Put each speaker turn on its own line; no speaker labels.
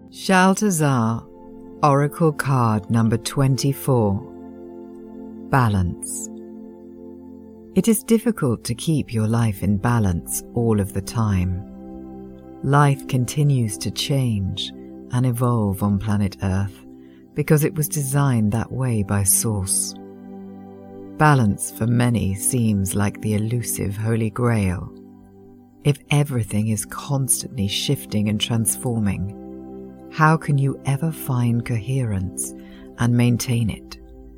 Shaltazar, Oracle card number 24. Balance. It is difficult to keep your life in balance all of the time. Life continues to change and evolve on planet Earth because it was designed that way by Source. Balance for many seems like the elusive Holy Grail. If everything is constantly shifting and transforming, how can you ever find coherence and maintain it?